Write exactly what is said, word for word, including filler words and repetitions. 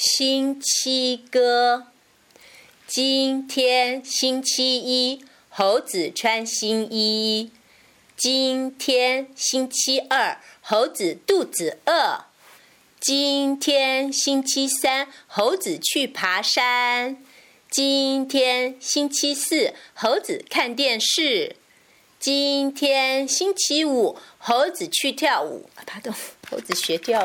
星期歌。今天星期一，猴子穿新衣。今天星期二，猴子肚子饿。今天星期三，猴子去爬山。今天星期四，猴子看电视。今天星期五，猴子去跳舞。啊，pardon，猴子学跳舞。